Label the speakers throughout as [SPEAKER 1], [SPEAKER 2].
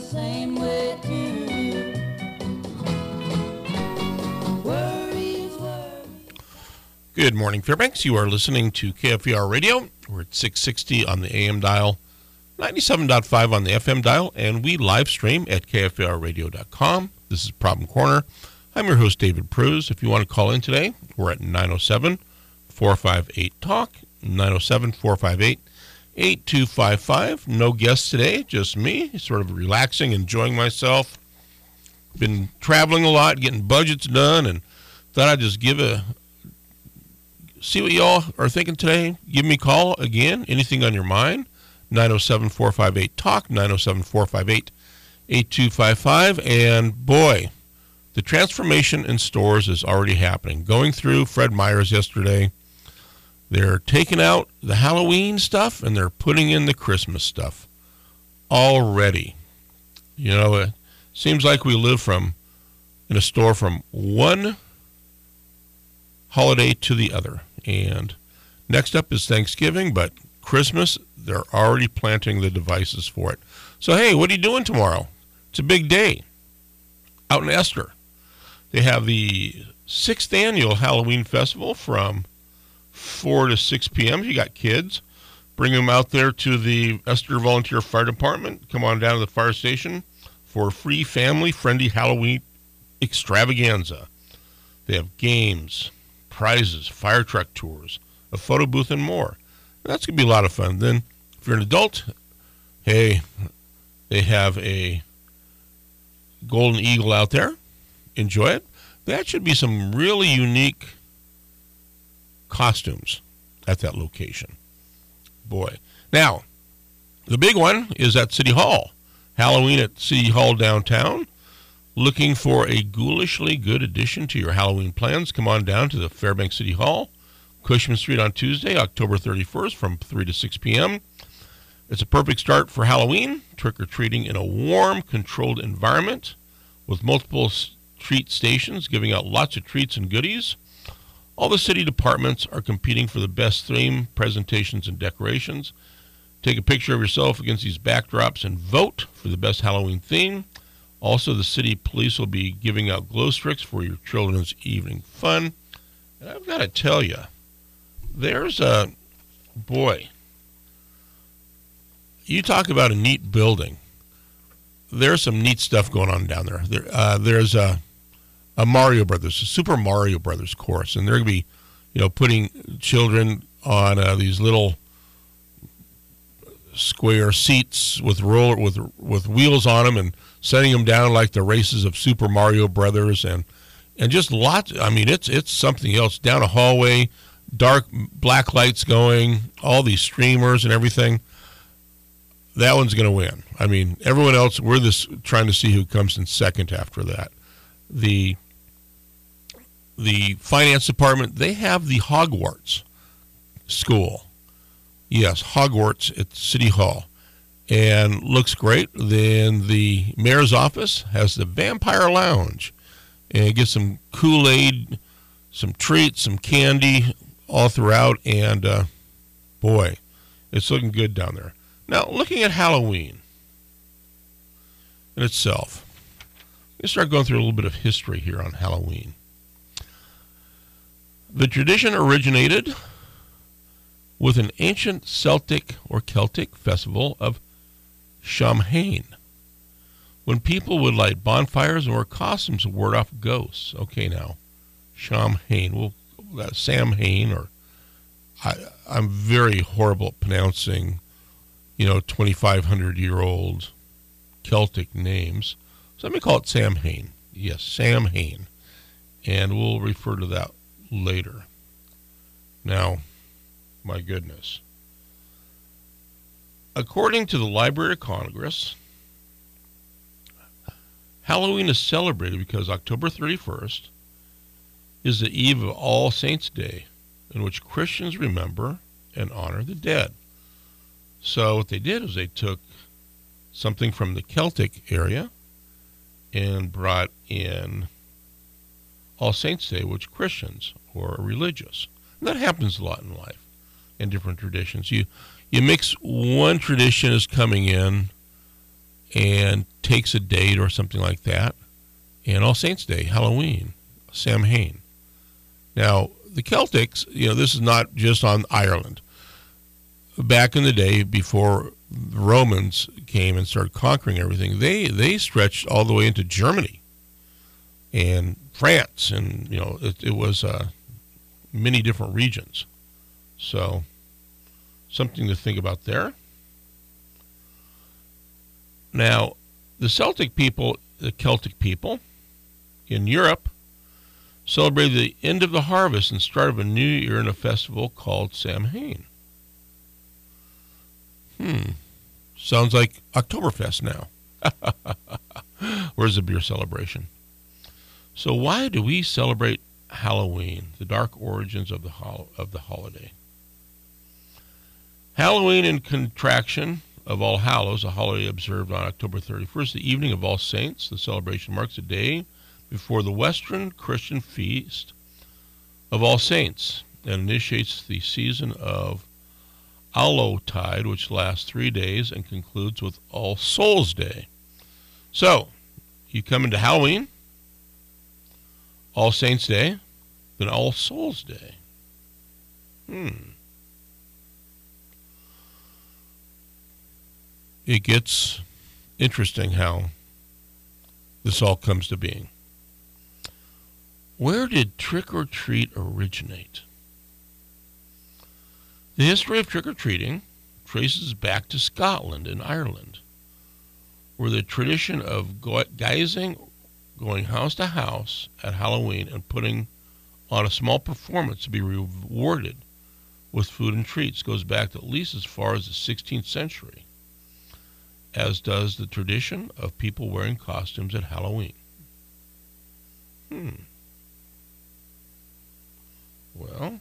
[SPEAKER 1] same way too.
[SPEAKER 2] Good morning, Fairbanks. You are listening to KFER Radio. We're at 660 on the AM dial, 97.5 on the FM dial, and we live stream at KFERradio.com. This is Problem Corner. I'm your host, David Pruse. If you want to call in today, we're at 907-458-TALK, 907-458-8255. No guests today, just me, sort of relaxing, enjoying myself. Been traveling a lot, getting budgets done, and thought I'd just see what y'all are thinking today. Give me a call again. Anything on your mind? 907-458-TALK, 907-458-8255. And boy, the transformation in stores is already happening. Going through Fred Meyer's yesterday, they're taking out the Halloween stuff and they're putting in the Christmas stuff already. You know, it seems like we live in a store from one holiday to the other. And next up is Thanksgiving, but Christmas, they're already planting the devices for it. So, hey, what are you doing tomorrow? It's a big day out in Esther. They have the 6th annual Halloween festival from 4 to 6 p.m. If you got kids, bring them out there to the Esther Volunteer Fire Department. Come on down to the fire station for a free family-friendly Halloween extravaganza. They have games, prizes, fire truck tours, a photo booth, and more. That's going to be a lot of fun. Then, if you're an adult, hey, they have a golden eagle out there. Enjoy it. That should be some really unique costumes at that location. Boy. Now, the big one is at City Hall. Halloween at City Hall downtown. Looking for a ghoulishly good addition to your Halloween plans? Come on down to the Fairbanks City Hall, Cushman Street on Tuesday, October 31st from 3 to 6 p.m. It's a perfect start for Halloween, trick-or-treating in a warm, controlled environment with multiple treat stations giving out lots of treats and goodies. All the city departments are competing for the best theme, presentations, and decorations. Take a picture of yourself against these backdrops and vote for the best Halloween theme. Also, the city police will be giving out glow sticks for your children's evening fun. And I've got to tell you, there's boy, you talk about a neat building. There's some neat stuff going on down there. There's a Mario Brothers, a Super Mario Brothers course, and they're going to be, putting children on these little square seats with wheels on them and setting them down like the races of Super Mario Brothers and just lots. I mean, it's something else. Down a hallway, dark black lights going, all these streamers and everything. That one's going to win. I mean, everyone else, we're trying to see who comes in second after that. The finance department, they have the Hogwarts school. Yes, Hogwarts at City Hall. And looks great. Then the mayor's office has the Vampire Lounge. And get some Kool-Aid, some treats, some candy all throughout. And, boy, it's looking good down there. Now, looking at Halloween in itself, let's start going through a little bit of history here on Halloween. The tradition originated with an ancient Celtic or Celtic festival of Samhain, when people would light bonfires and wear costumes to ward off ghosts. Okay, now, Samhain. Well, that's Samhain, or I'm very horrible at pronouncing 2,500-year-old Celtic names. So let me call it Samhain. Yes, Samhain. And we'll refer to that later. Now, my goodness. According to the Library of Congress, Halloween is celebrated because October 31st is the eve of All Saints' Day, in which Christians remember and honor the dead. So what they did is they took something from the Celtic area and brought in All Saints' Day, which Christians or religious. And that happens a lot in life, in different traditions. You mix one tradition is coming in, and takes a date or something like that. And All Saints Day, Halloween, Samhain. Now, the Celtics, this is not just on Ireland. Back in the day, before the Romans came and started conquering everything, they stretched all the way into Germany and France, and it was many different regions. So, something to think about there. Now, the Celtic people in Europe celebrated the end of the harvest and start of a new year in a festival called Samhain. Sounds like Oktoberfest now. Where's the beer celebration? So why do we celebrate Halloween, the dark origins of the holiday? Halloween, in contraction of All Hallows, a holiday observed on October 31st, the evening of All Saints. The celebration marks a day before the Western Christian feast of All Saints and initiates the season of Allotide, which lasts 3 days and concludes with All Souls Day. So, you come into Halloween, All Saints Day, then All Souls Day. It gets interesting how this all comes to being. Where did trick-or-treat originate? The history of trick-or-treating traces back to Scotland and Ireland, where the tradition of guising, going house to house at Halloween and putting on a small performance to be rewarded with food and treats goes back at least as far as the 16th century, as does the tradition of people wearing costumes at Halloween. Well,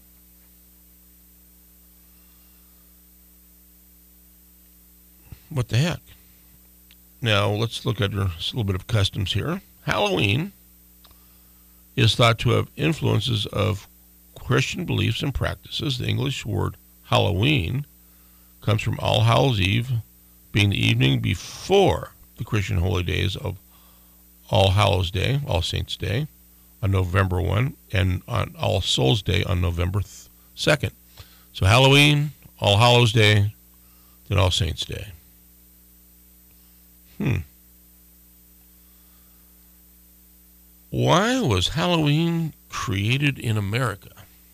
[SPEAKER 2] what the heck? Now, let's look at a little bit of customs here. Halloween is thought to have influences of Christian beliefs and practices. The English word Halloween comes from All Hallows Eve, being the evening before the Christian holy days of All Hallows Day, All Saints Day, on November 1, and on All Souls Day on November 2nd. So Halloween, All Hallows Day, then All Saints Day. Why was Halloween created in America?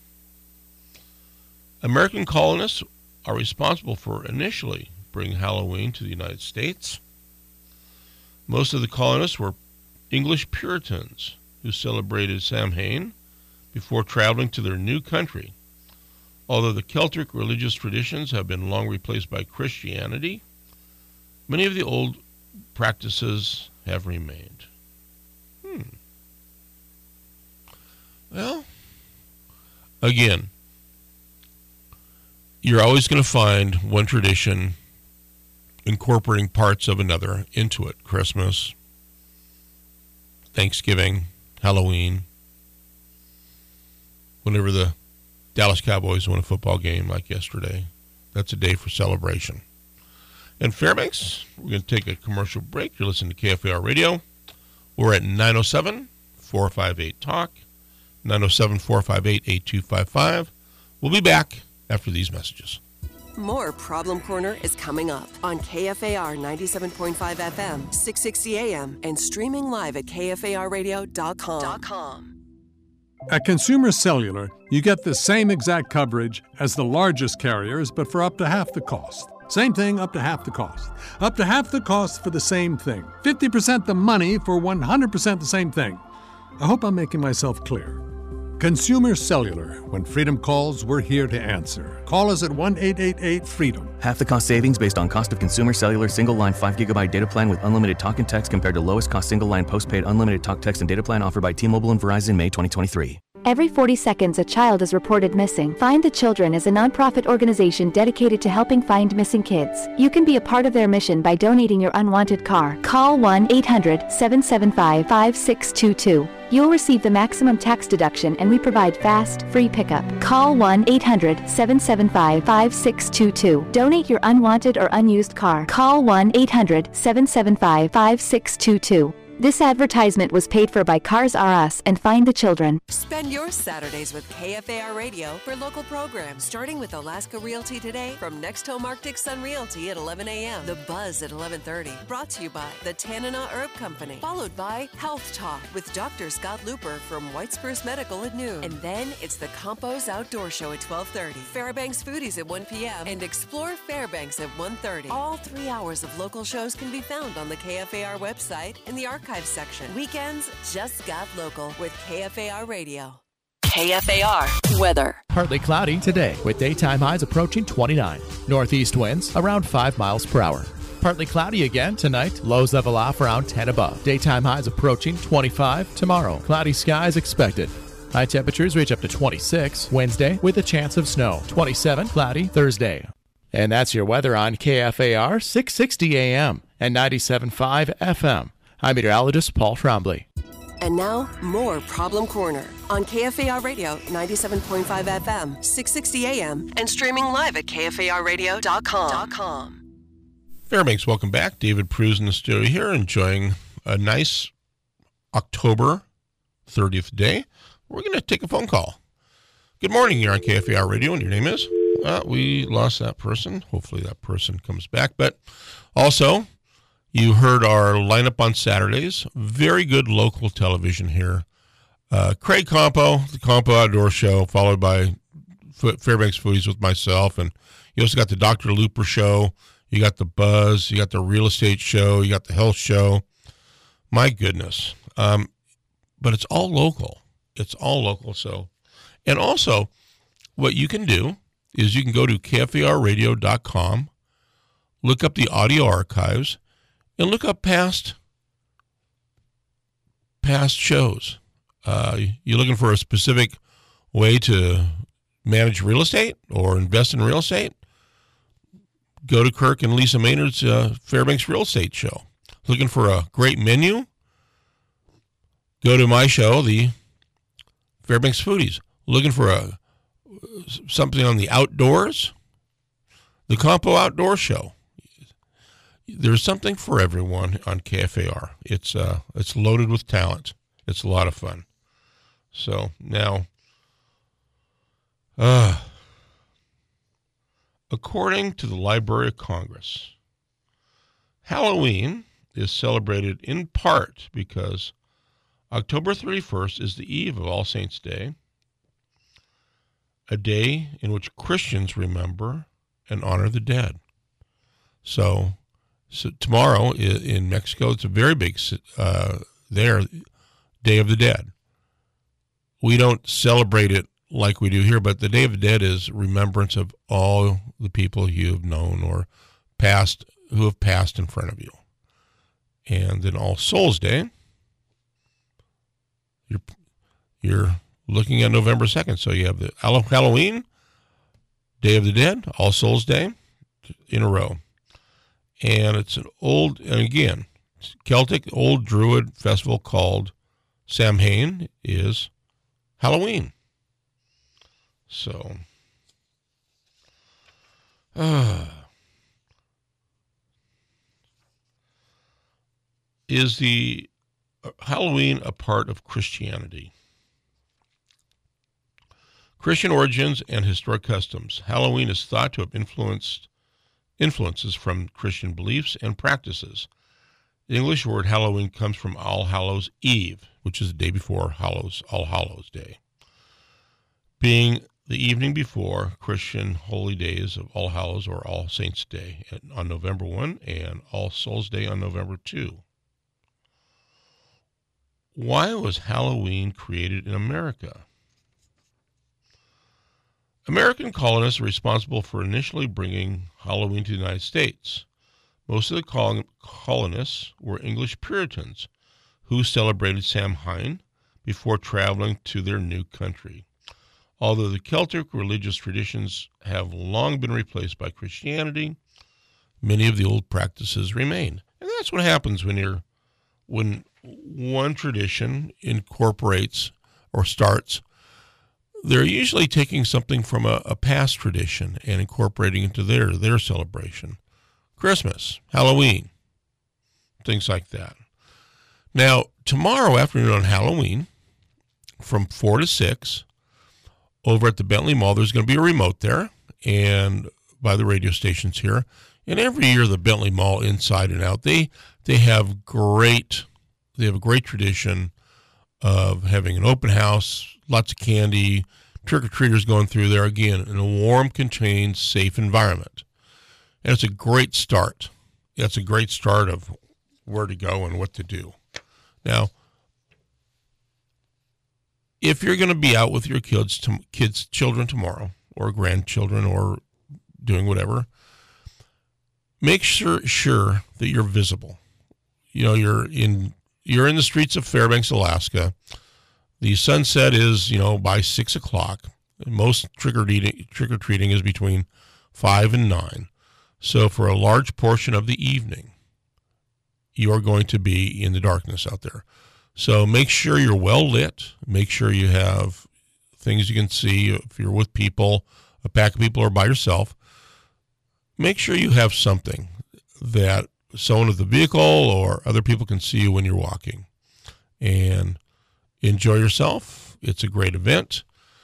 [SPEAKER 2] American colonists are responsible for initially bringing Halloween to the United States. Most of the colonists were English Puritans who celebrated Samhain before traveling to their new country. Although the Celtic religious traditions have been long replaced by Christianity, many of the old practices have remained. Well, again, you're always going to find one tradition incorporating parts of another into it. Christmas, Thanksgiving, Halloween. Whenever the Dallas Cowboys win a football game like yesterday, that's a day for celebration. In Fairbanks, we're going to take a commercial break. You're listening to KFAR Radio. We're at 907-458-TALK, 907-458-8255. We'll be back after these messages.
[SPEAKER 3] More Problem Corner is coming up on KFAR 97.5 FM, 660 AM, and streaming live at KFARradio.com.
[SPEAKER 4] At Consumer Cellular, you get the same exact coverage as the largest carriers, but for up to half the cost. Same thing, up to half the cost. Up to half the cost for the same thing. 50% the money for 100% the same thing. I hope I'm making myself clear. Consumer Cellular. When freedom calls, we're here to answer. Call us at 1-888-FREEDOM.
[SPEAKER 5] Half the cost savings based on cost of Consumer Cellular single-line 5GB data plan with unlimited talk and text compared to lowest cost single-line postpaid unlimited talk, text, and data plan offered by T-Mobile and Verizon May 2023.
[SPEAKER 6] Every 40 seconds, a child is reported missing. Find the Children is a nonprofit organization dedicated to helping find missing kids. You can be a part of their mission by donating your unwanted car. Call 1-800-775-5622. You'll receive the maximum tax deduction, and we provide fast, free pickup. Call 1-800-775-5622. Donate your unwanted or unused car. Call 1-800-775-5622. This advertisement was paid for by Cars R Us and Find the Children.
[SPEAKER 3] Spend your Saturdays with KFAR Radio for local programs, starting with Alaska Realty Today from Next Home Arctic Sun Realty at 11 a.m. The Buzz at 11:30, brought to you by the Tanana Herb Company, followed by Health Talk with Dr. Scott Looper from White Spruce Medical at noon. And then it's the Campos Outdoor Show at 12:30, Fairbanks Foodies at 1 p.m., and Explore Fairbanks at 1:30. All 3 hours of local shows can be found on the KFAR website in the archive section. Weekends just got local with KFAR Radio. KFAR weather.
[SPEAKER 7] Partly cloudy today with daytime highs approaching 29. Northeast winds around 5 miles per hour. Partly cloudy again tonight. Lows level off around 10 above. Daytime highs approaching 25 tomorrow. Cloudy skies expected. High temperatures reach up to 26 Wednesday with a chance of snow. 27 cloudy Thursday. And that's your weather on KFAR 660 AM and 97.5 FM. I'm meteorologist Paul Trombley.
[SPEAKER 3] And now, more Problem Corner on KFAR Radio 97.5 FM, 660 AM, and streaming live at KFARradio.com.
[SPEAKER 2] Fairbanks, welcome back. David Pruse in the studio here, enjoying a nice October 30th day. We're going to take a phone call. Good morning, you're on KFAR Radio, and your name is? We lost that person. Hopefully that person comes back. But also, you heard our lineup on Saturdays. Very good local television here. Craig Campo, the Campo Outdoor Show, followed by Fairbanks Foodies with myself. And you also got the Dr. Looper Show. You got the Buzz. You got the Real Estate Show. You got the Health Show. My goodness. But it's all local. It's all local. So, and also, what you can do is you can go to KFARradio.com, look up the audio archives, and look up past shows. You're looking for a specific way to manage real estate or invest in real estate? Go to Kirk and Lisa Maynard's Fairbanks Real Estate Show. Looking for a great menu? Go to my show, the Fairbanks Foodies. Looking for something on the outdoors? The Campo Outdoor Show. There's something for everyone on KFAR. It's loaded with talent. It's a lot of fun. So now, according to the Library of Congress, Halloween is celebrated in part because October 31st is the eve of All Saints' Day, a day in which Christians remember and honor the dead. So tomorrow in Mexico, it's a very big Day of the Dead. We don't celebrate it like we do here, but the Day of the Dead is remembrance of all the people you have known or passed, who have passed in front of you. And then All Souls Day, you're looking at November 2nd. So you have the Halloween, Day of the Dead, All Souls Day in a row. And it's an old, and again, Celtic old Druid festival called Samhain is Halloween. So, is the Halloween a part of Christianity? Christian origins and historic customs. Halloween is thought to have influences from Christian beliefs and practices. The English word Halloween comes from All Hallows Eve, which is the day before All Hallows Day, being the evening before Christian holy days of All Hallows or All Saints' Day on November 1 and All Souls' Day on November 2. Why was Halloween created in America? American colonists are responsible for initially bringing Halloween to the United States. Most of the colonists were English Puritans who celebrated Samhain before traveling to their new country. Although the Celtic religious traditions have long been replaced by Christianity, many of the old practices remain. And that's what happens when you're when one tradition incorporates or starts, they're usually taking something from a past tradition and incorporating into their celebration. Christmas, Halloween, things like that. Now, tomorrow afternoon on Halloween, from 4 to 6, over at the Bentley Mall, there's going to be a remote there, and by the radio stations here. And every year, the Bentley Mall, inside and out, they have a great tradition of having an open house, lots of candy, trick-or-treaters going through there, again, in a warm, contained, safe environment. And it's a great start. It's a great start of where to go and what to do. Now, if you're going to be out with your children tomorrow, or grandchildren, or doing whatever, make sure that you're visible. You know, you're in the streets of Fairbanks, Alaska. The sunset is, by 6 o'clock. Most trick-or-treating is between 5 and 9. So for a large portion of the evening, you are going to be in the darkness out there. So make sure you're well lit. Make sure you have things you can see. If you're with people, a pack of people, or by yourself, make sure you have something that someone at the vehicle or other people can see you when you're walking. And enjoy yourself. It's a great event.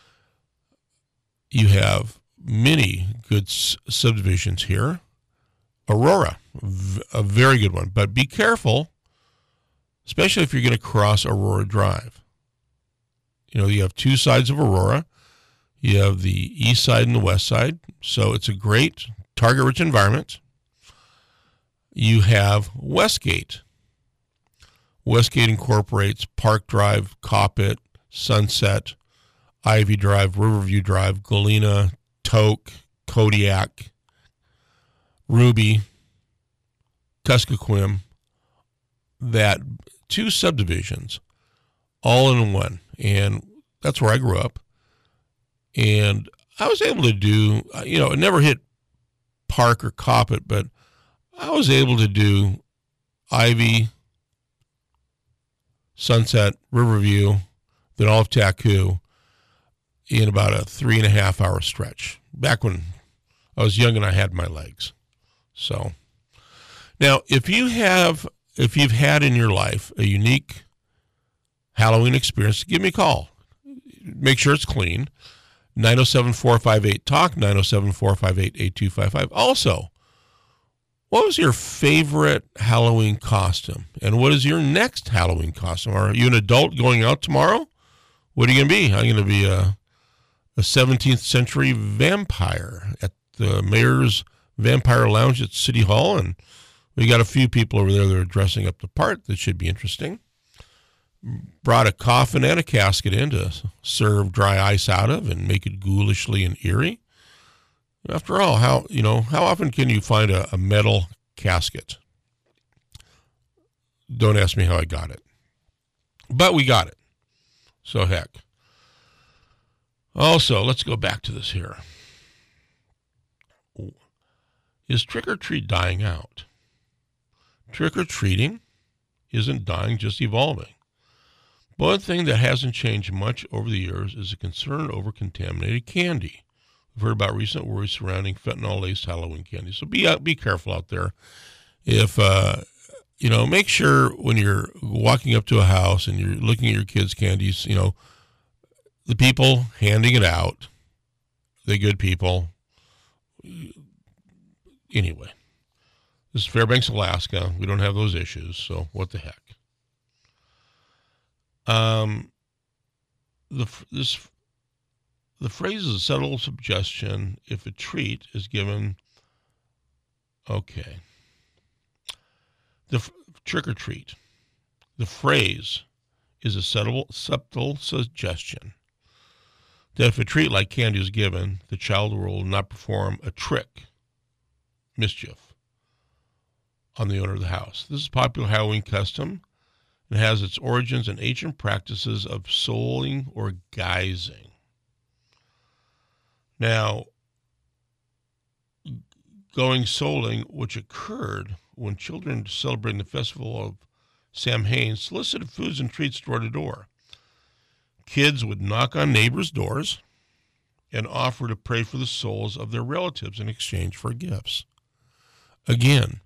[SPEAKER 2] You have many good subdivisions here. Aurora, a very good one. But be careful, especially if you're going to cross Aurora Drive. You have two sides of Aurora. You have the east side and the west side. So it's a great target-rich environment. You have Westgate. Westgate incorporates Park Drive, Coppet, Sunset, Ivy Drive, Riverview Drive, Galena, Tok, Kodiak, Ruby, Kuskokwim, that two subdivisions all in one. And that's where I grew up. And I was able to do, it never hit Park or Coppet, but I was able to do Ivy, Sunset, Riverview, then all of Taku in about a 3.5 hour stretch, back when I was young and I had my legs. So now, if you've had in your life a unique Halloween experience, give me a call. Make sure it's clean. 907-458-TALK, 907-458-8255. Also, what was your favorite Halloween costume? And what is your next Halloween costume? Are you an adult going out tomorrow? What are you going to be? I'm going to be a 17th century vampire at the Mayor's Vampire Lounge at City Hall. And we got a few people over there that are dressing up the part. That should be interesting. Brought a coffin and a casket in to serve dry ice out of and make it ghoulishly and eerie. After all, how often can you find a metal casket? Don't ask me how I got it. But we got it. So heck. Also, let's go back to this here. Is trick-or-treat dying out? Trick-or-treating isn't dying, just evolving. One thing that hasn't changed much over the years is the concern over contaminated candy. We've heard about recent worries surrounding fentanyl-laced Halloween candy. So be careful out there. If, make sure when you're walking up to a house and you're looking at your kids' candies, the people handing it out, they're good people. Anyway, this is Fairbanks, Alaska. We don't have those issues, so what the heck. The phrase is a subtle suggestion if a treat is given. Okay. The trick or treat. The phrase is a subtle suggestion that if a treat like candy is given, the child will not perform a trick, mischief, on the owner of the house. This is a popular Halloween custom and has its origins in ancient practices of souling or guising. Now, going souling, which occurred when children celebrating the festival of Sam Haines, solicited foods and treats door to door. Kids would knock on neighbors' doors and offer to pray for the souls of their relatives in exchange for gifts. Again,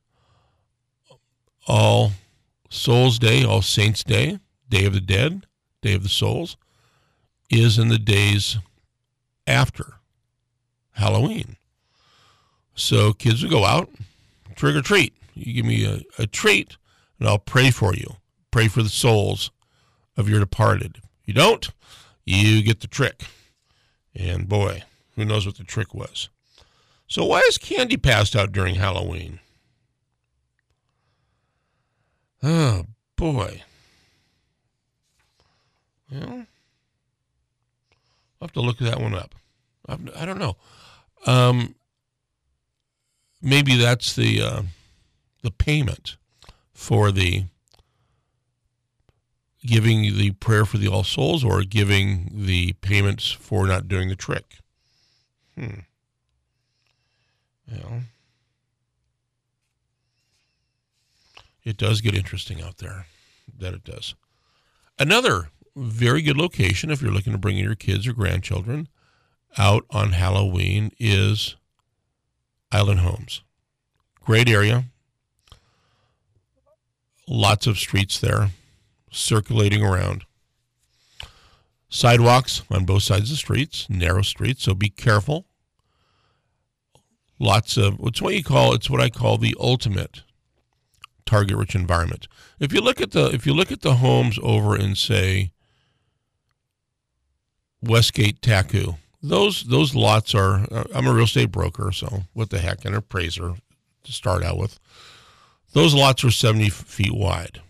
[SPEAKER 2] All Souls Day, All Saints Day, Day of the Dead, Day of the Souls, is in the days after Halloween. So kids would go out, trick or treat. You give me a treat, and I'll pray for you. Pray for the souls of your departed. If you don't, you get the trick. And boy, who knows what the trick was. So why is candy passed out during Halloween? Oh, boy. Well, I'll have to look that one up. I don't know. Maybe that's the payment for the giving the prayer for the All Souls, or giving the payments for not doing the trick. Well, it does get interesting out there. That it does. Another very good location, if you're looking to bring in your kids or grandchildren out on Halloween, is Island Homes. Great area. Lots of streets there circulating around. Sidewalks on both sides of the streets, narrow streets, so be careful. Lots of, it's what I call the ultimate target-rich environment. If you look at the homes over in, say, Westgate, Taku, those lots are, I'm a real estate broker, so what the heck, and an appraiser to start out with. Those lots are 70 feet wide.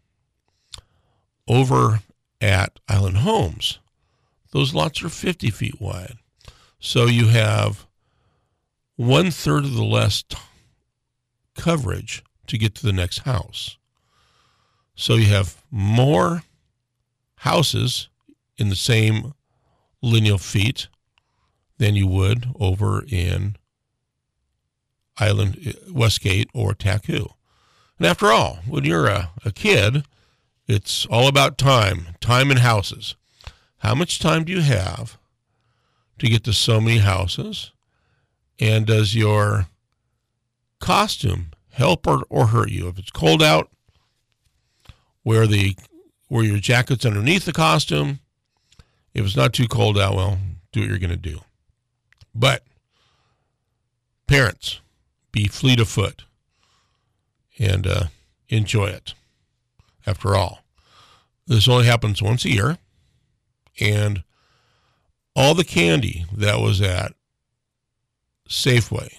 [SPEAKER 2] Over at Island Homes, those lots are 50 feet wide. So you have 1/3 of the less coverage to get to the next house. So you have more houses in the same lineal feet than you would over in Island, Westgate, or Taku. And after all, when you're a kid, it's all about time and houses. How much time do you have to get to so many houses? And does your costume help or hurt you? If it's cold out, wear your jacket's underneath the costume. If it's not too cold out, well, do what you're going to do. But parents, be fleet of foot and enjoy it. After all, this only happens once a year, and all the candy that was at Safeway,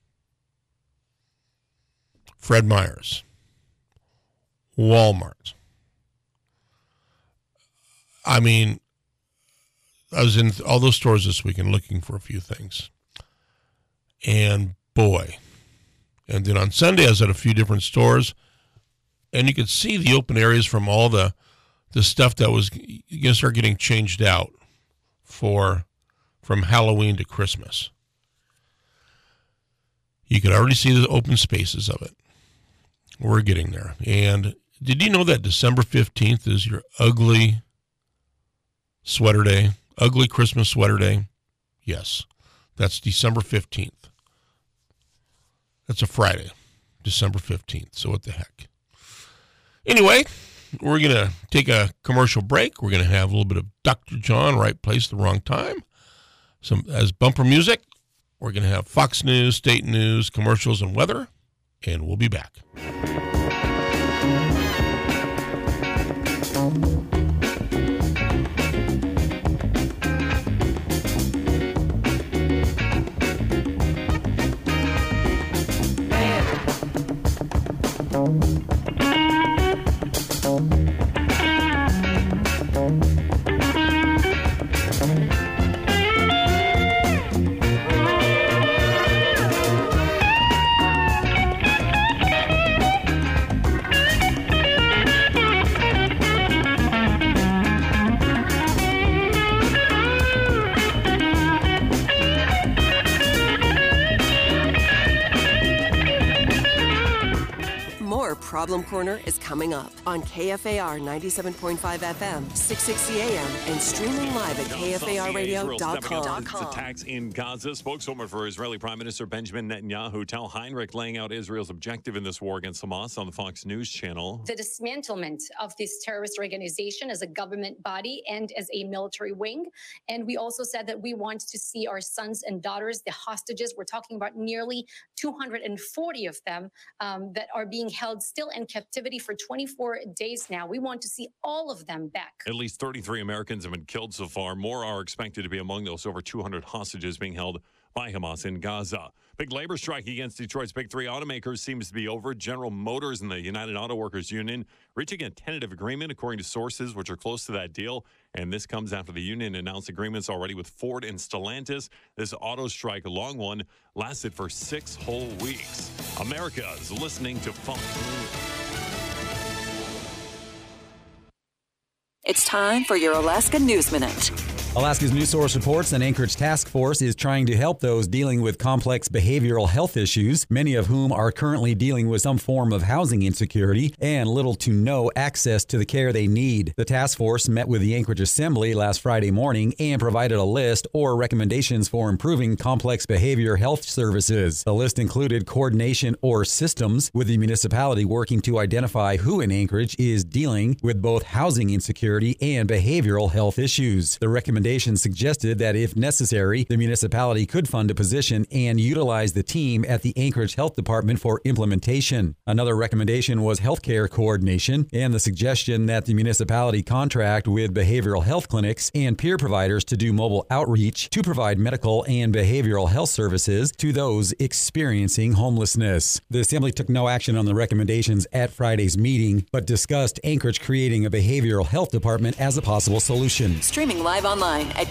[SPEAKER 2] Fred Meyer's, Walmart. I mean, I was in all those stores this weekend looking for a few things. And boy, and then on Sunday I was at a few different stores, and you could see the open areas from all the stuff that was going to start getting changed out from Halloween to Christmas. You could already see the open spaces of it. We're getting there. And did you know that December 15th is your ugly sweater day? Ugly Christmas sweater day? Yes. That's December 15th. That's a Friday, December 15th. So what the heck? Anyway, we're going to take a commercial break. We're going to have a little bit of Dr. John, right place, the wrong time. As bumper music, we're going to have Fox News, state news, commercials, and weather. And we'll be back.
[SPEAKER 3] Problem Corner is coming up on KFAR 97.5 FM, 660 AM, and streaming live at KFARradio.com.
[SPEAKER 8] Attacks in Gaza. Spokeswoman for Israeli Prime Minister Benjamin Netanyahu, Tal Heinrich, laying out Israel's objective in this war against Hamas on the Fox News channel.
[SPEAKER 9] The dismantlement of this terrorist organization as a government body and as a military wing. And we also said that we want to see our sons and daughters, the hostages, we're talking about nearly 240 of them that are being held still in captivity for 24 days now. We want to see all of them back.
[SPEAKER 8] At least 33 Americans have been killed so far. More are expected to be among those over 200 hostages being held by Hamas in Gaza. Big labor strike against Detroit's big three automakers seems to be over. General Motors and the United Auto Workers Union reaching a tentative agreement, according to sources which are close to that deal. And this comes after the union announced agreements already with Ford and Stellantis. This auto strike, a long one, lasted for 6 whole weeks. America is listening to Fox News.
[SPEAKER 3] It's time for your Alaska News Minute.
[SPEAKER 10] Alaska's News Source reports an Anchorage task force is trying to help those dealing with complex behavioral health issues, many of whom are currently dealing with some form of housing insecurity and little to no access to the care they need. The task force met with the Anchorage Assembly last Friday morning and provided a list or recommendations for improving complex behavior health services. The list included coordination or systems, with the municipality working to identify who in Anchorage is dealing with both housing insecurity and behavioral health issues. The recommendations suggested that if necessary, the municipality could fund a position and utilize the team at the Anchorage Health Department for implementation. Another recommendation was healthcare coordination and the suggestion that the municipality contract with behavioral health clinics and peer providers to do mobile outreach to provide medical and behavioral health services to those experiencing homelessness. The Assembly took no action on the recommendations at Friday's meeting, but discussed Anchorage creating a behavioral health department as a possible solution.
[SPEAKER 3] Streaming live online at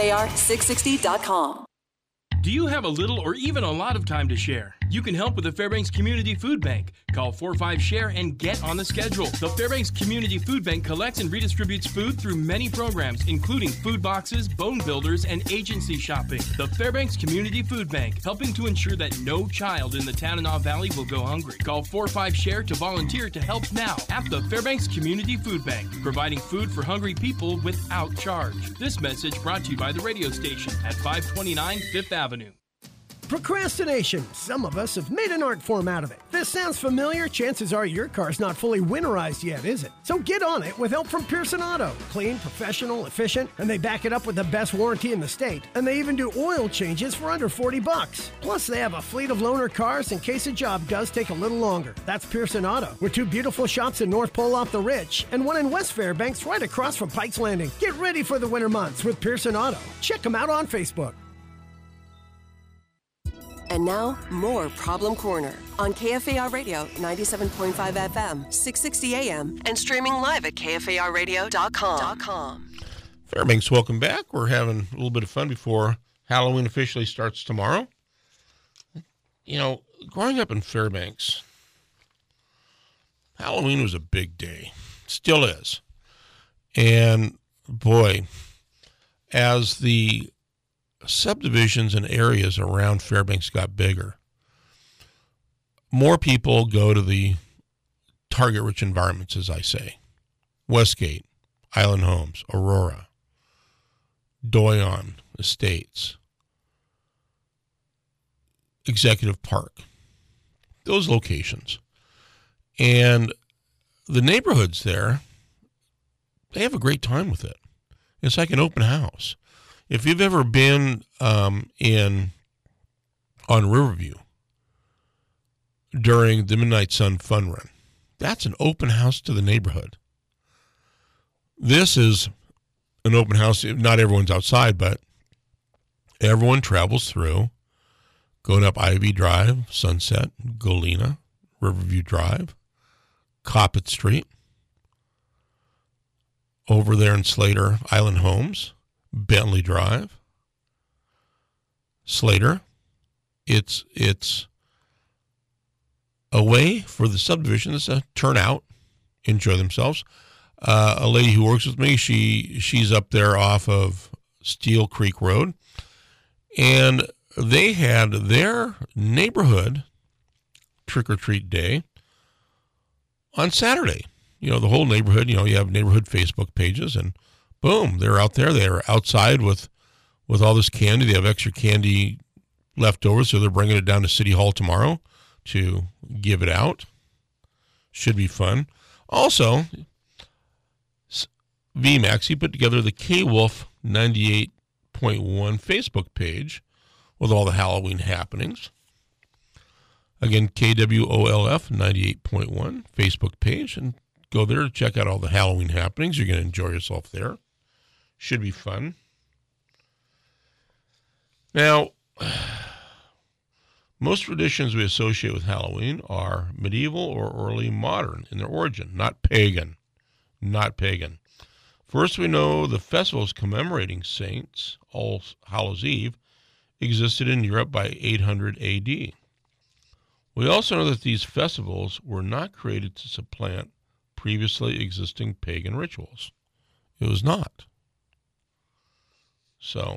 [SPEAKER 3] KFAR660.com.
[SPEAKER 11] Do you have a little or even a lot of time to share? You can help with the Fairbanks Community Food Bank. Call 45-SHARE and get on the schedule. The Fairbanks Community Food Bank collects and redistributes food through many programs, including food boxes, bone builders, and agency shopping. The Fairbanks Community Food Bank, helping to ensure that no child in the Tanana Valley will go hungry. Call 45-SHARE to volunteer to help now at the Fairbanks Community Food Bank, providing food for hungry people without charge. This message brought to you by the radio station at 529 5th Avenue.
[SPEAKER 12] Procrastination. Some of us have made an art form out of it. If this sounds familiar, chances are your car's not fully winterized yet, is it? So get on it with help from Pearson Auto. Clean, professional, efficient, and they back it up with the best warranty in the state. And they even do oil changes for under $40. Plus, they have a fleet of loaner cars in case a job does take a little longer. That's Pearson Auto, with 2 beautiful shops in North Pole off the Ridge and one in West Fairbanks right across from Pikes Landing. Get ready for the winter months with Pearson Auto. Check them out on Facebook.
[SPEAKER 3] And now, more Problem Corner on KFAR Radio 97.5 FM, 660 AM, and streaming live at KFARradio.com.
[SPEAKER 2] Fairbanks, welcome back. We're having a little bit of fun before Halloween officially starts tomorrow. You know, growing up in Fairbanks, Halloween was a big day. Still is. And, boy, as the subdivisions and areas around Fairbanks got bigger, more people go to the target-rich environments, as I say. Westgate, Island Homes, Aurora, Doyon Estates, Executive Park, those locations. And the neighborhoods there, they have a great time with it. It's like an open house. If you've ever been on Riverview during the Midnight Sun Fun Run, that's an open house to the neighborhood. This is an open house. Not everyone's outside, but everyone travels through, going up Ivy Drive, Sunset, Galena, Riverview Drive, Coppett Street, over there in Slater, Island Homes, Bentley Drive, Slater. It's a way for the subdivisions to turn out, enjoy themselves. A lady who works with me, she's up there off of Steel Creek Road, and they had their neighborhood trick-or-treat day on Saturday. You know, the whole neighborhood, you know, you have neighborhood Facebook pages, and boom, they're out there. They're outside with all this candy. They have extra candy left over, so they're bringing it down to City Hall tomorrow to give it out. Should be fun. Also, VMAX, he put together the K-Wolf 98.1 Facebook page with all the Halloween happenings. Again, KWOLF 98.1 Facebook page, and go there to check out all the Halloween happenings. You're going to enjoy yourself there. Should be fun. Now, most traditions we associate with Halloween are medieval or early modern in their origin, not pagan. Not pagan. First, we know the festivals commemorating saints, All Hallows Eve, existed in Europe by 800 AD. We also know that these festivals were not created to supplant previously existing pagan rituals. It was not. So,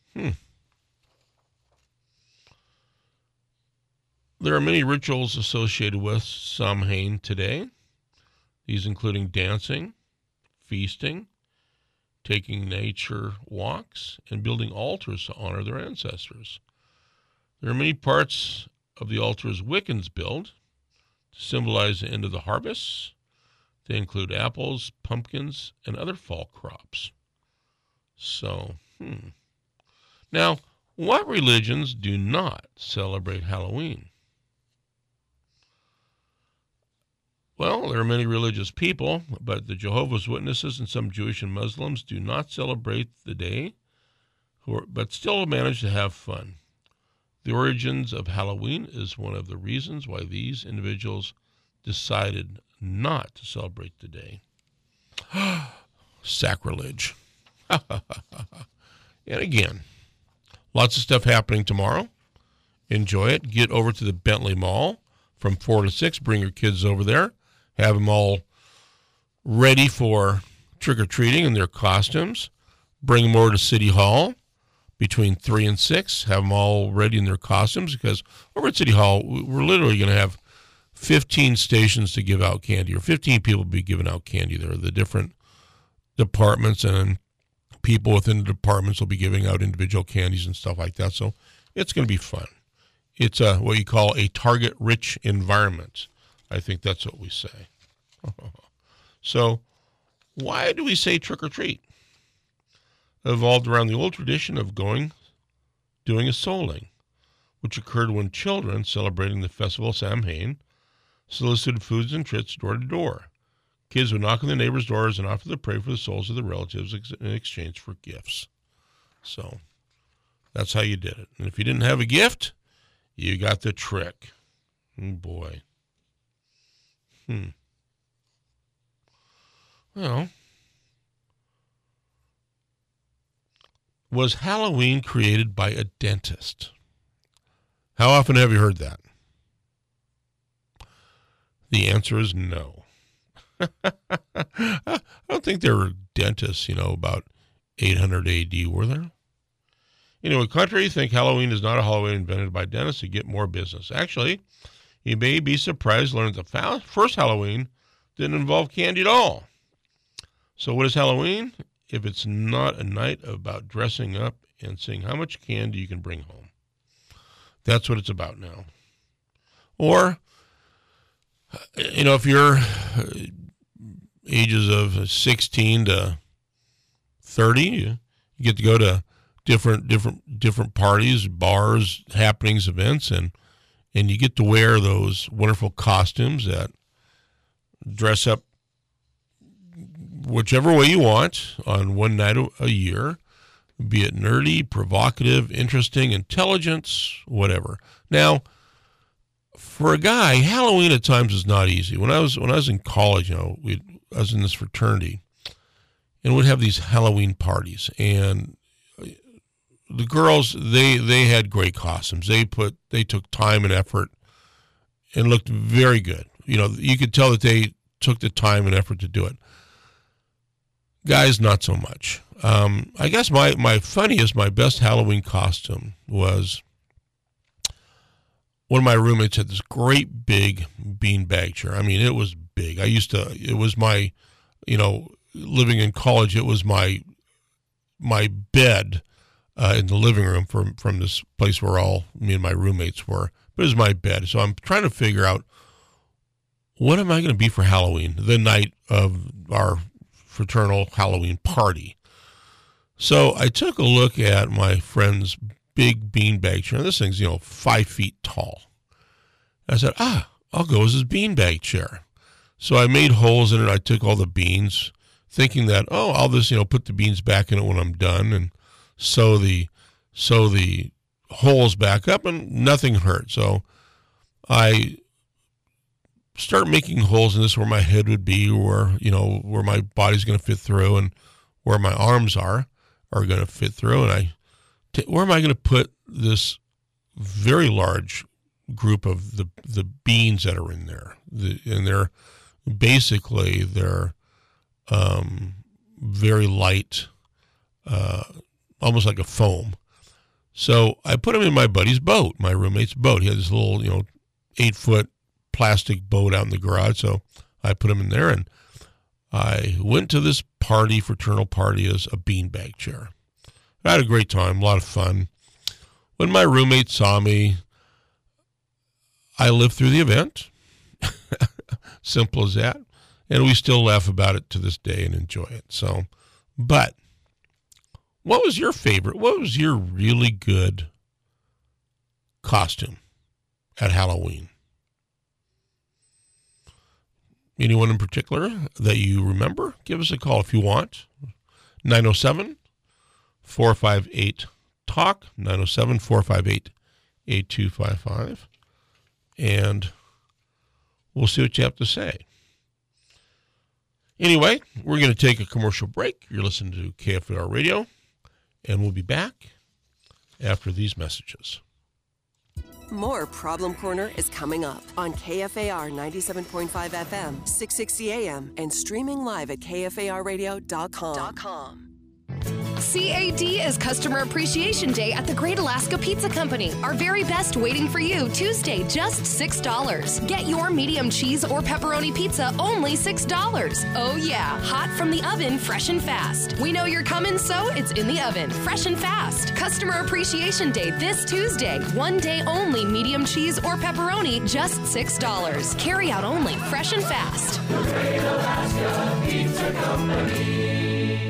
[SPEAKER 2] There are many rituals associated with Samhain today. These including dancing, feasting, taking nature walks, and building altars to honor their ancestors. There are many parts of the altars Wiccans build to symbolize the end of the harvest. They include apples, pumpkins, and other fall crops. So, Now, what religions do not celebrate Halloween? Well, there are many religious people, but the Jehovah's Witnesses and some Jewish and Muslims do not celebrate the day, but still manage to have fun. The origins of Halloween is one of the reasons why these individuals decided not to celebrate the day. Sacrilege. And again, lots of stuff happening tomorrow. Enjoy it. Get over to the Bentley Mall from 4 to 6. Bring your kids over there. Have them all ready for trick-or-treating in their costumes. Bring them over to City Hall between 3 and 6. Have them all ready in their costumes, because over at City Hall, we're literally going to have 15 stations to give out candy, or 15 people will be giving out candy there. The different departments and people within the departments will be giving out individual candies and stuff like that. So it's going to be fun. It's what you call a target-rich environment. I think that's what we say. So why do we say trick-or-treat? It evolved around the old tradition of doing a souling, which occurred when children celebrating the festival Samhain solicited foods and treats door to door. Kids would knock on the neighbors' doors and offer to pray for the souls of their relatives in exchange for gifts. So that's how you did it. And if you didn't have a gift, you got the trick. Oh, boy. Well, was Halloween created by a dentist? How often have you heard that? The answer is no. I don't think there were dentists, about 800 AD, were there? Anyway, contrary, you think Halloween is not a holiday invented by dentists to get more business. Actually, you may be surprised to learn that the first Halloween didn't involve candy at all. So what is Halloween? If it's not a night about dressing up and seeing how much candy you can bring home. That's what it's about now. Or, if you're ages of 16 to 30, you get to go to different parties, bars, happenings, events, and you get to wear those wonderful costumes that dress up whichever way you want on one night a year, be it nerdy, provocative, interesting, intelligence, whatever. Now, for a guy, Halloween at times is not easy. When I was in college, I was in this fraternity, and we'd have these Halloween parties, and the girls, they had great costumes. They took time and effort and looked very good. You could tell that they took the time and effort to do it. Guys, not so much. I guess my best Halloween costume was one of my roommates had this great big beanbag chair. I mean, it was big. It was my, living in college, it was my bed in the living room from this place where all me and my roommates were. But it was my bed. So I'm trying to figure out, what am I going to be for Halloween, the night of our fraternal Halloween party? So I took a look at my friend's big beanbag chair. This thing's, 5 feet tall. I said, I'll go as his beanbag chair. So I made holes in it. I took all the beans, thinking that, I'll just, put the beans back in it when I'm done and sew the holes back up, and nothing hurt. So I start making holes in this where my head would be, where my body's going to fit through, and where my arms are going to fit through. And where am I going to put this very large group of the beans that are in there? And they're basically very light, almost like a foam. So I put them in my buddy's boat, my roommate's boat. He had this little, 8-foot plastic boat out in the garage. So I put them in there, and I went to this fraternal party as a beanbag chair. I had a great time, a lot of fun. When my roommate saw me, I lived through the event. Simple as that. And we still laugh about it to this day and enjoy it. So, but what was your favorite? What was your really good costume at Halloween? Anyone in particular that you remember? Give us a call if you want. 907-458-TALK, 907-458-8255. And we'll see what you have to say. Anyway, we're going to take a commercial break. You're listening to KFAR Radio, and we'll be back after these messages.
[SPEAKER 3] More Problem Corner is coming up on KFAR 97.5 FM, 660 AM, and streaming live at KFARradio.com.
[SPEAKER 13] CAD is Customer Appreciation Day at the Great Alaska Pizza Company. Our very best waiting for you Tuesday, just $6. Get your medium cheese or pepperoni pizza, only $6. Oh yeah, hot from the oven, fresh and fast. We know you're coming, so it's in the oven, fresh and fast. Customer Appreciation Day this Tuesday. One day only, medium cheese or pepperoni, just $6. Carry out only, fresh and fast.
[SPEAKER 14] The Great Alaska Pizza Company.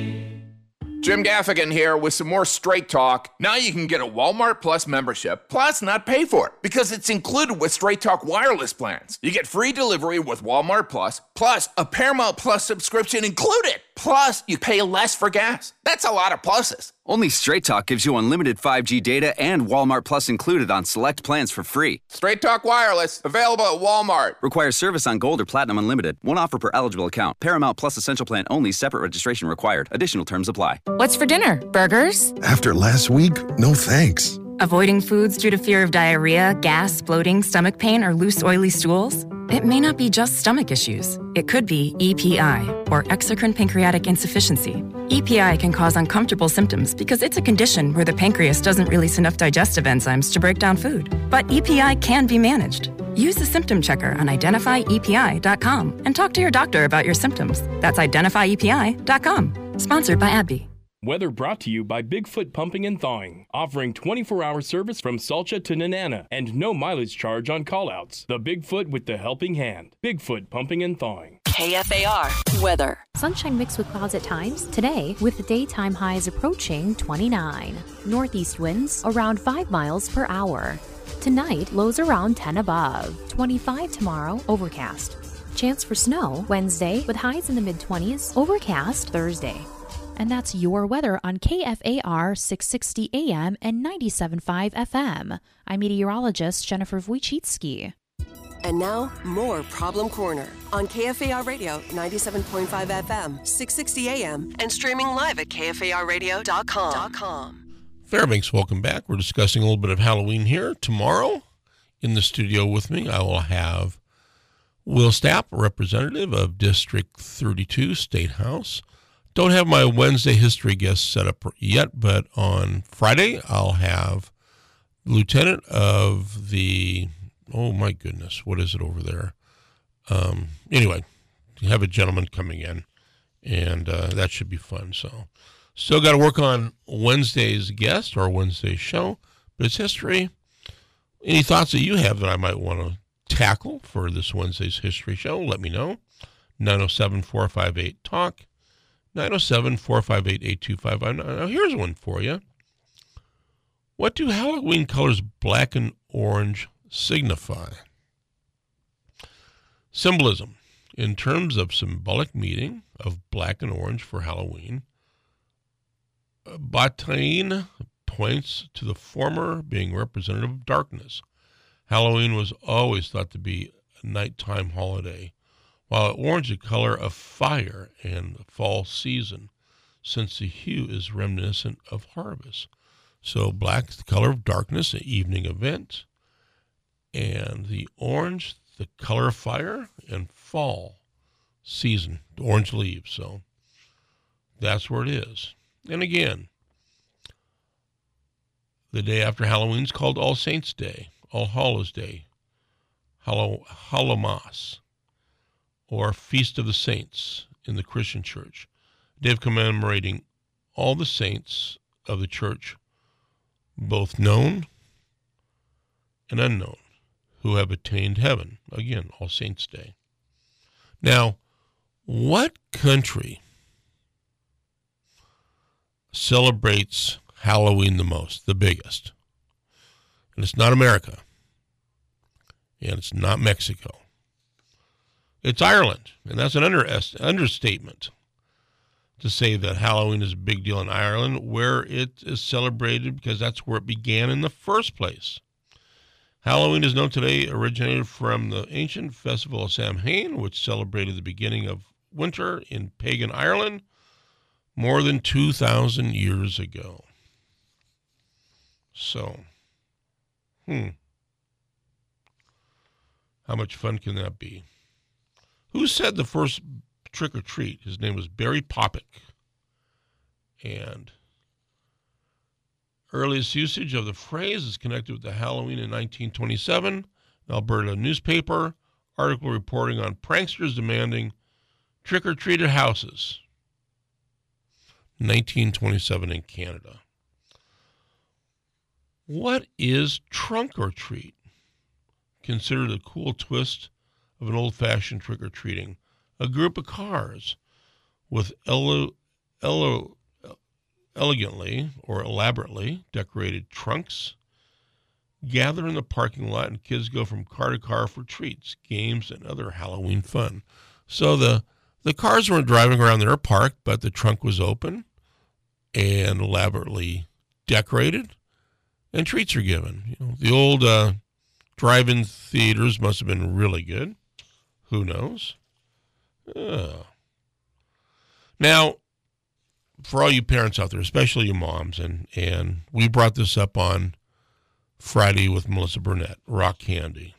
[SPEAKER 15] Jim Gaffigan here with some more Straight Talk. Now you can get a Walmart Plus membership, plus not pay for it, because it's included with Straight Talk wireless plans. You get free delivery with Walmart Plus a Paramount Plus subscription included. Plus, you pay less for gas. That's a lot of pluses.
[SPEAKER 16] Only Straight Talk gives you unlimited 5G data and Walmart Plus included on select plans for free.
[SPEAKER 15] Straight Talk Wireless, available at Walmart.
[SPEAKER 16] Requires service on Gold or Platinum Unlimited. One offer per eligible account. Paramount Plus Essential Plan only. Separate registration required. Additional terms apply.
[SPEAKER 17] What's for dinner? Burgers?
[SPEAKER 18] After last week, no thanks.
[SPEAKER 17] Avoiding foods due to fear of diarrhea, gas, bloating, stomach pain, or loose, oily stools? It may not be just stomach issues. It could be EPI, or exocrine pancreatic insufficiency. EPI can cause uncomfortable symptoms because it's a condition where the pancreas doesn't release enough digestive enzymes to break down food. But EPI can be managed. Use the symptom checker on identifyepi.com and talk to your doctor about your symptoms. That's identifyepi.com. Sponsored by AbbVie.
[SPEAKER 11] Weather brought to you by Bigfoot Pumping and Thawing, offering 24-hour service from Salcha to Nenana and no mileage charge on callouts. The Bigfoot with the helping hand. Bigfoot Pumping and Thawing.
[SPEAKER 3] KFAR weather.
[SPEAKER 19] Sunshine mixed with clouds at times. Today, with daytime highs approaching 29. Northeast winds around 5 miles per hour. Tonight, lows around 10 above. 25 tomorrow, overcast. Chance for snow Wednesday with highs in the mid-20s. Overcast Thursday. And that's your weather on KFAR 660 AM and 97.5 FM. I'm meteorologist Jennifer Wojcicki.
[SPEAKER 3] And now, more Problem Corner on KFAR Radio 97.5 FM, 660 AM, and streaming live at KFARradio.com.
[SPEAKER 2] Fairbanks, welcome back. We're discussing a little bit of Halloween here. Tomorrow, in the studio with me, I will have Will Stapp, representative of District 32 State House. Don't have my Wednesday history guest set up yet, but on Friday, I'll have lieutenant of the, oh my goodness, what is it over there? Anyway, have a gentleman coming in, and that should be fun. So still got to work on Wednesday's guest or Wednesday's show, but it's history. Any thoughts that you have that I might want to tackle for this Wednesday's history show, let me know. 907-458-TALK, 907-458-8255. Now, here's one for you. What do Halloween colors black and orange signify? Symbolism. In terms of symbolic meaning of black and orange for Halloween, Bataille points to the former being representative of darkness. Halloween was always thought to be a nighttime holiday, while orange is the color of fire and the fall season, since the hue is reminiscent of harvest. So black is the color of darkness, an evening event, and the orange, the color of fire and fall season, the orange leaves. So that's where it is. And again, the day after Halloween is called All Saints' Day, All Hallows' Day, Hallowmas, or Feast of the Saints in the Christian Church, a day of commemorating all the saints of the church, both known and unknown, who have attained heaven. Again, All Saints' Day. Now, what country celebrates Halloween the most, the biggest? And it's not America. And it's not Mexico. It's Ireland. And that's an understatement to say that Halloween is a big deal in Ireland, where it is celebrated because that's where it began in the first place. Halloween is known today originated from the ancient festival of Samhain, which celebrated the beginning of winter in pagan Ireland more than 2,000 years ago. So, how much fun can that be? Who said the first trick-or-treat? His name was Barry Popick. And earliest usage of the phrase is connected with the Halloween in 1927, an Alberta newspaper article reporting on pranksters demanding trick-or-treated houses. 1927 in Canada. What is trunk or treat? Considered a cool twist of an old-fashioned trick-or-treating. A group of cars with elegantly or elaborately decorated trunks gather in the parking lot, and kids go from car to car for treats, games, and other Halloween fun. So the cars weren't driving around their park, but the trunk was open and elaborately decorated, and treats are given. You know, the old drive-in theaters must have been really good. Who knows? Now, for all you parents out there, especially you moms, and we brought this up on Friday with Melissa Burnett, rock candy.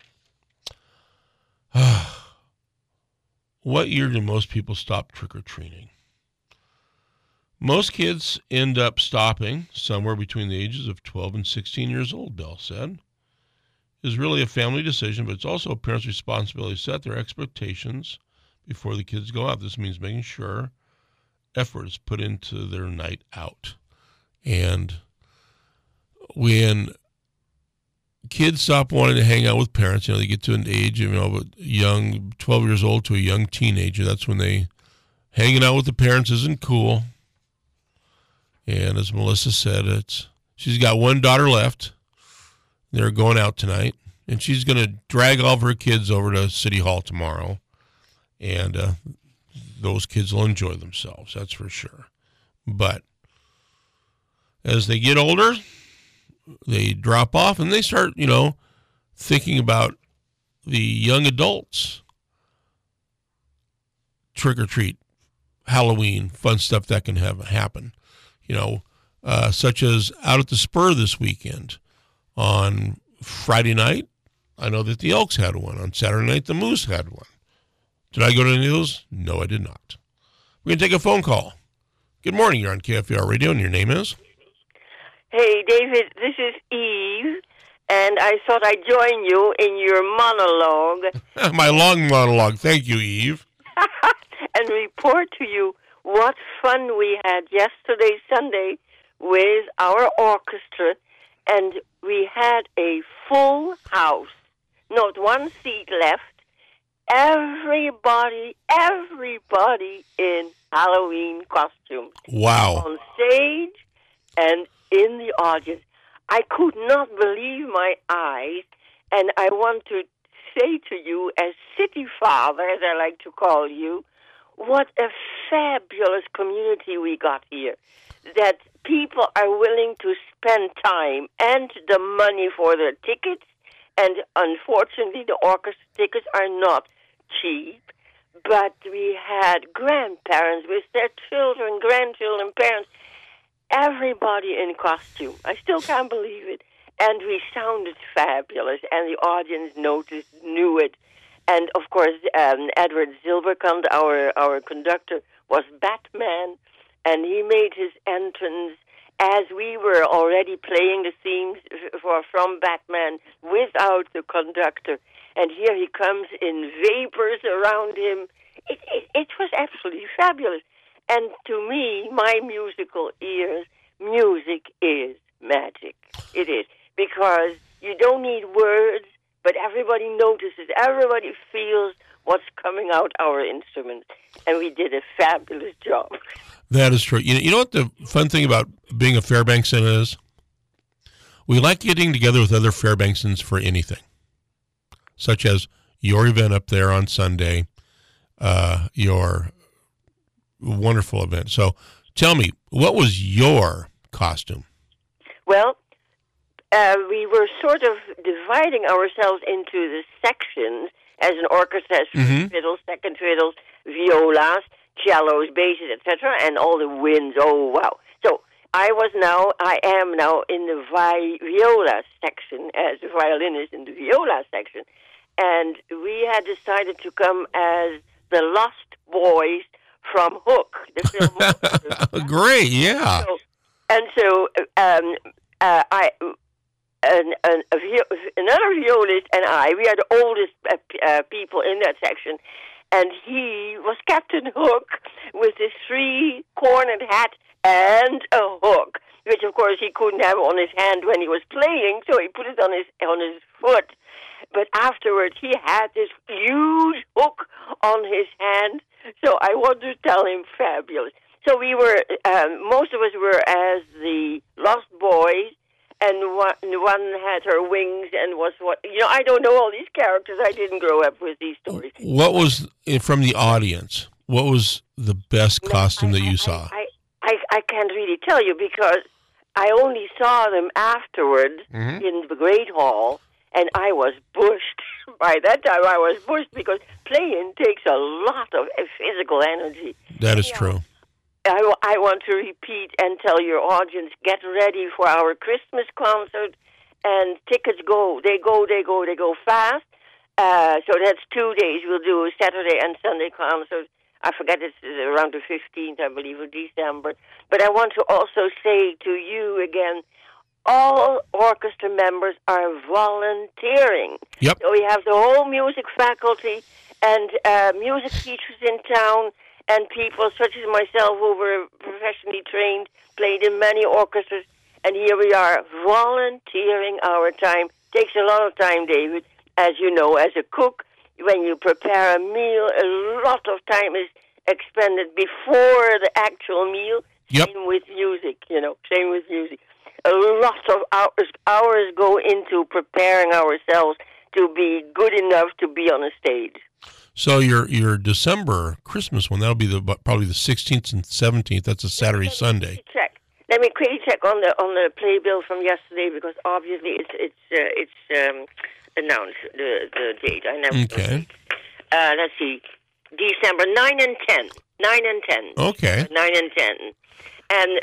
[SPEAKER 2] What year do most people stop trick-or-treating? Most kids end up stopping somewhere between the ages of 12 and 16 years old, Bell said. It is really a family decision, but it's also a parent's responsibility to set their expectations before the kids go out. This means making sure effort is put into their night out. And when kids stop wanting to hang out with parents, they get to an age of, young, 12 years old to a young teenager. That's when hanging out with the parents isn't cool. And as Melissa said, she's got one daughter left. They're going out tonight, and she's going to drag all of her kids over to City Hall tomorrow, and those kids will enjoy themselves, that's for sure. But as they get older, they drop off, and they start, thinking about the young adults, trick-or-treat, Halloween, fun stuff that can happen. Such as out at the Spur this weekend. On Friday night, I know that the Elks had one. On Saturday night, the Moose had one. Did I go to any of those? No, I did not. We're going to take a phone call. Good morning. You're on KFAR Radio, and your name is?
[SPEAKER 20] Hey, David, this is Eve, and I thought I'd join you in your monologue.
[SPEAKER 2] My long monologue. Thank you, Eve.
[SPEAKER 20] and report to you what fun we had yesterday, Sunday, with our orchestra. And we had a full house, not one seat left. Everybody in Halloween costumes.
[SPEAKER 2] Wow.
[SPEAKER 20] On stage and in the audience. I could not believe my eyes, and I want to say to you, as City Father, as I like to call you, what a fabulous community we got here. That people are willing to spend time and the money for their tickets, and unfortunately the orchestra tickets are not cheap, but we had grandparents with their children, grandchildren, parents, everybody in costume. I still can't believe it. And we sounded fabulous, and the audience knew it. And, of course, Edward Zilberkant, our conductor, was Batman, and he made his entrance as we were already playing the themes from Batman without the conductor. And here he comes in vapors around him. It was absolutely fabulous. And to me, my musical ears, music is magic. It is. Because you don't need words, but everybody notices, everybody feels what's coming out our instruments. And we did a fabulous job.
[SPEAKER 2] That is true. You know what the fun thing about being a Fairbankson is? We like getting together with other Fairbanksons for anything, such as your event up there on Sunday, your wonderful event. So tell me, what was your costume?
[SPEAKER 20] Well, we were sort of dividing ourselves into the sections as an orchestra has first fiddles, second fiddles, violas, cellos, basses, etc., and all the winds. Oh, wow. So I am now in the viola section as a violinist in the viola section. And we had decided to come as the Lost Boys from Hook, the film.
[SPEAKER 2] Great, yeah.
[SPEAKER 20] Another violist and I, we are the oldest people in that section, and he was Captain Hook with his 3-cornered hat and a hook, which of course he couldn't have on his hand when he was playing, so he put it on his foot. But afterwards, he had this huge hook on his hand, so I want to tell him fabulous. So we were, most of us were as the Lost Boys, and one had her wings and was what, I don't know all these characters. I didn't grow up with these stories.
[SPEAKER 2] What was, from the audience, what was the best costume that you saw?
[SPEAKER 20] I can't really tell you because I only saw them afterward in the Great Hall, and I was bushed. By that time, I was bushed because playing takes a lot of physical energy.
[SPEAKER 2] That is true.
[SPEAKER 20] I want to repeat and tell your audience, get ready for our Christmas concert, and tickets go. They go fast. So that's 2 days. We'll do a Saturday and Sunday concert. I forget, it's around the 15th, I believe, of December. But I want to also say to you again, all orchestra members are volunteering.
[SPEAKER 2] Yep.
[SPEAKER 20] So we have the whole music faculty and music teachers in town, and people such as myself who were professionally trained, played in many orchestras, and here we are volunteering our time. Takes a lot of time, David. As you know, as a cook, when you prepare a meal, a lot of time is expended before the actual meal.
[SPEAKER 2] Yep.
[SPEAKER 20] Same with music, same with music. A lot of hours go into preparing ourselves to be good enough to be on a stage.
[SPEAKER 2] So your December Christmas one, that'll be probably the 16th and 17th. That's a Saturday, Sunday.
[SPEAKER 20] Let me quickly check on the playbill from yesterday because obviously it's announced the date. I never.
[SPEAKER 2] Okay.
[SPEAKER 20] Let's see, December 9 and 10. 9 and 10.
[SPEAKER 2] Okay.
[SPEAKER 20] 9 and 10. And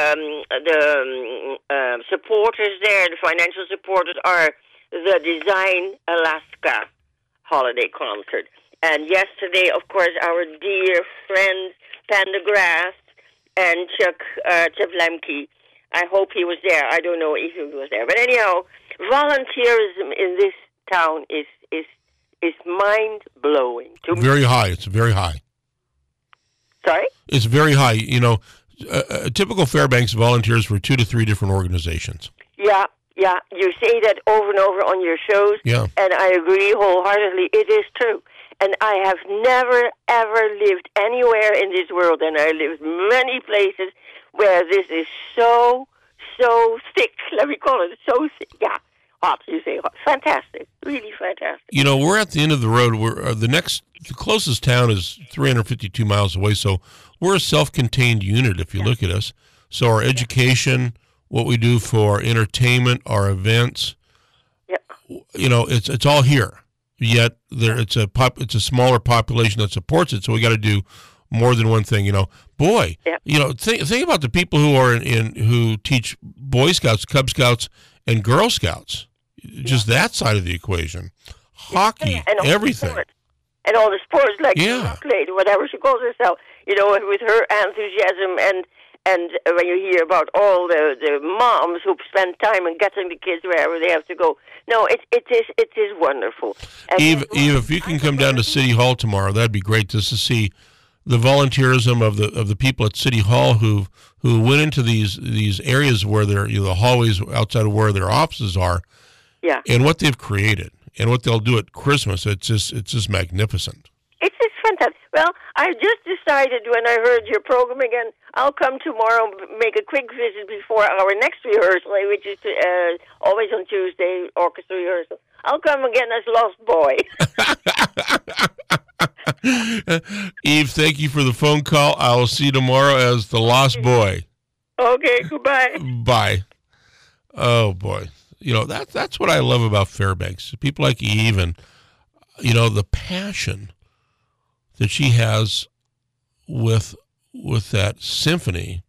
[SPEAKER 20] the supporters there, the financial supporters, are the Design Alaska holiday concert. And yesterday, of course, our dear friend Pendergrass and Chuck Lemke. I hope he was there. I don't know if he was there. But anyhow, volunteerism in this town is mind-blowing.
[SPEAKER 2] Very high. It's very high.
[SPEAKER 20] Sorry?
[SPEAKER 2] It's very high. You know, a typical Fairbanks volunteers for 2 to 3 different organizations.
[SPEAKER 20] Yeah. You say that over and over on your shows, and I agree wholeheartedly. It is true. And I have never, ever lived anywhere in this world, and I lived many places where this is so thick. Let me call it so thick. Yeah, hot, you say hot. Fantastic. Really fantastic.
[SPEAKER 2] You know, we're at the end of the road. We're the closest town is 352 miles away, so we're a self-contained unit if you look at us. So our education, what we do for entertainment, our events, you know, it's all here. Yet it's a smaller population that supports it, so we got to do more than one thing. You know, boy, you know, think about the people who are who teach Boy Scouts, Cub Scouts, and Girl Scouts. Just that side of the equation, hockey,
[SPEAKER 20] and
[SPEAKER 2] everything,
[SPEAKER 20] and all the sports like lady, whatever she calls herself. You know, with her enthusiasm and when you hear about all the moms who spend time in getting the kids wherever they have to go. No, it is wonderful. And
[SPEAKER 2] Eve, if you can come down to City Hall tomorrow, that'd be great just to see the volunteerism of the people at City Hall who went into these areas where they're, you know, the hallways outside of where their offices are, and what they've created and what they'll do at Christmas. It's just magnificent.
[SPEAKER 20] It's just fantastic. Well, I just decided when I heard your program again, I'll come tomorrow, make a quick visit before our next rehearsal, which is always on Tuesday, orchestra rehearsal. I'll come again as Lost Boy.
[SPEAKER 2] Eve, thank you for the phone call. I will see you tomorrow as the Lost Boy.
[SPEAKER 20] Okay, goodbye.
[SPEAKER 2] Bye. Oh, boy. You know, that's what I love about Fairbanks. People like Eve and, you know, the passion that she has with that symphony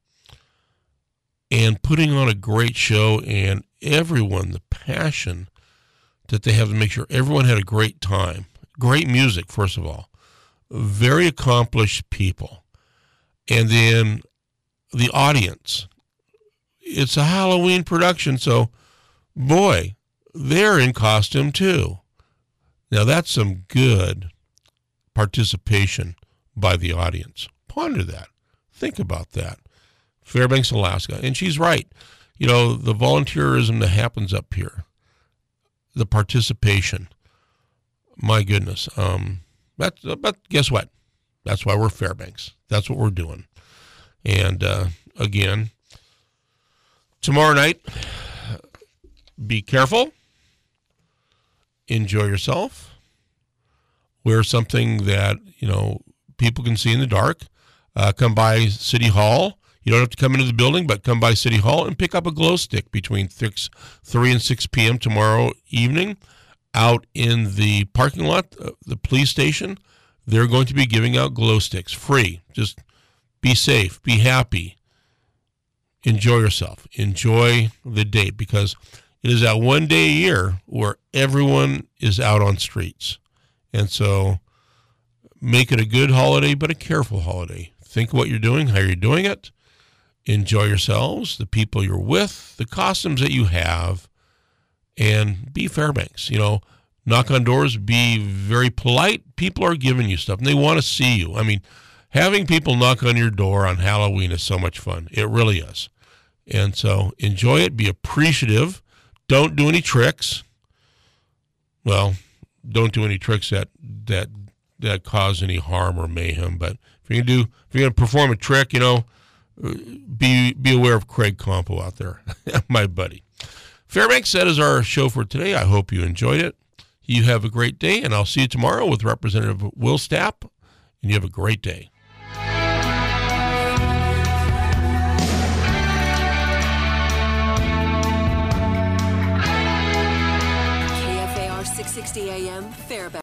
[SPEAKER 2] and putting on a great show, and everyone, the passion that they have to make sure everyone had a great time. Great music, first of all. Very accomplished people. And then the audience. It's a Halloween production, so, boy, they're in costume too. Now, that's some good participation by the audience. Ponder that. Think about that. Fairbanks, Alaska. And she's right. You know, the volunteerism that happens up here, the participation, my goodness. But guess what? That's why we're Fairbanks. That's what we're doing. And again, tomorrow night, be careful. Enjoy yourself. Wear something that, you know, people can see in the dark. Come by City Hall. You don't have to come into the building, but come by City Hall and pick up a glow stick between 3 and 6 p.m. tomorrow evening out in the parking lot, the police station. They're going to be giving out glow sticks free. Just be safe, be happy, enjoy yourself, enjoy the date, because it is that one day a year where everyone is out on streets. And so make it a good holiday, but a careful holiday. Think of what you're doing, how you're doing it. Enjoy yourselves, the people you're with, the costumes that you have, and be Fairbanks. You know, knock on doors, be very polite. People are giving you stuff, and they want to see you. I mean, having people knock on your door on Halloween is so much fun. It really is. And so enjoy it. Be appreciative. Don't do any tricks. Well, don't do any tricks that cause any harm or mayhem. But if you're gonna perform a trick, you know, be aware of Craig Compo out there, my buddy. Fairbanks, that is our show for today. I hope you enjoyed it. You have a great day, and I'll see you tomorrow with Representative Will Stapp, and you have a great day.
[SPEAKER 3] KFAR 660 AM, Fairbanks.